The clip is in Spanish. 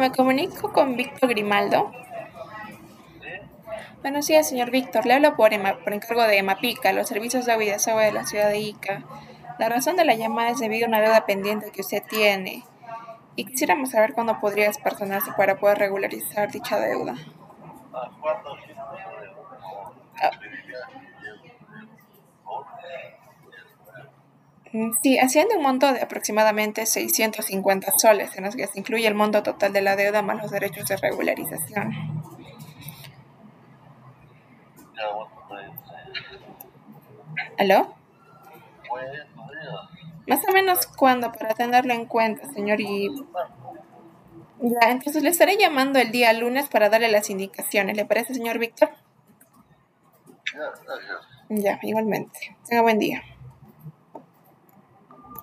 me comunico con Víctor Grimaldo. Buenos días, señor Víctor. Le hablo por encargo de Mapica, los servicios de agua y desagüe de la ciudad de Ica. La razón de la llamada es debido a una deuda pendiente que usted tiene. Y quisiéramos saber cuándo podría personarse para poder regularizar dicha deuda. Ah, sí, asciende un monto de aproximadamente 650 soles, en los que se incluye el monto total de la deuda más los derechos de regularización. ¿Aló? Más o menos cuándo, para tenerlo en cuenta, señor. Y ya, entonces le estaré llamando el día lunes para darle las indicaciones. ¿Le parece, señor Víctor? Ya, igualmente. Tenga buen día.